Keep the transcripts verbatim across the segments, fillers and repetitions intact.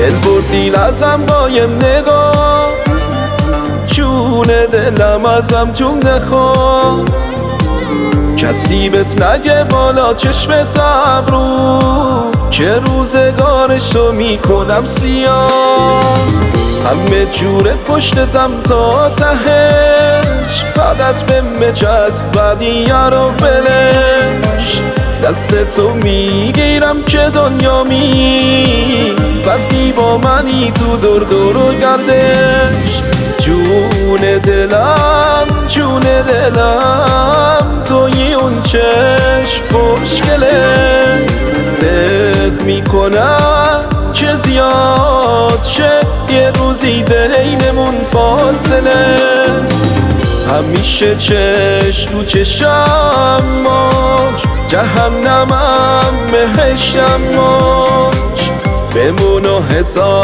دل بردی ازم با یه نگاه، جون دلم ازم جون نخوا. کسی بهت نگه بالا چشمت ابرو که روزگارشو میکنم سیاه. همه جوره پشتتم تا تهش، فقط به مچسب بدیه رو ولش. دست تو میگیرم که دنیا می بس با منی تو دور دور و گردش. جون دلم جون دلم توی اون چشم خوشگله، دق میکنم که زیاد شه یه روزی بینمون فاصله. همیشه چشم رو چشم باش، جهنمم بهشتم باش. بمون و هزار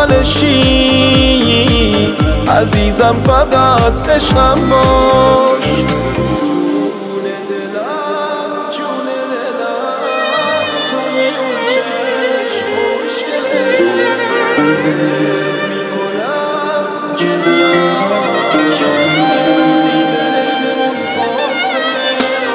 سالشی عزیزم فقط عشقم باش. جون دلم جون دلم توی اون چشم خوشگله، دق میکنم که زیاد شه یه روزی بینمون فاصله.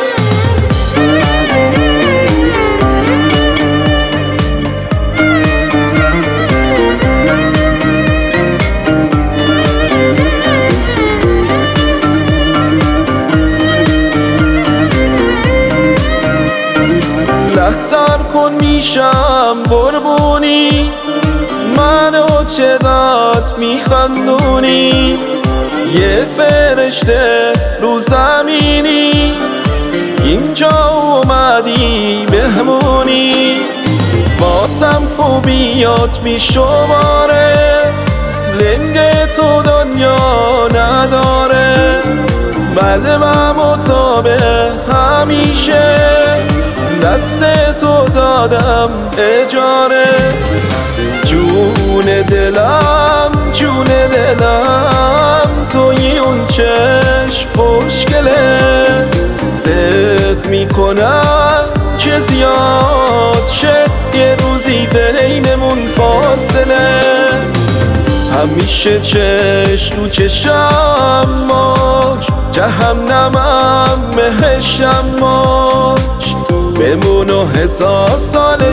لحظر کن میشم بربونی، منو چه داد میخندونی. یه فرشته رو زمینی اینجا اومدی بهمونی. واسم خوبیات میشماره، لنگ تو دنیا نداره. قلبم و تا به همیشه دست تو دادم اجاره. جون دلم جون دلم توی اون چشم خوشگله، دق میکنم که زیاد شه یه روزی بینمون فاصله. همیشه چشم رو چشم باش، جهنمم بهشتم باش. بمون و هزار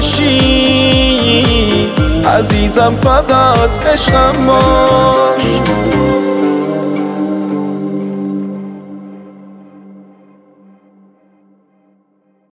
سالشی عزیزم فقط عشقم باش.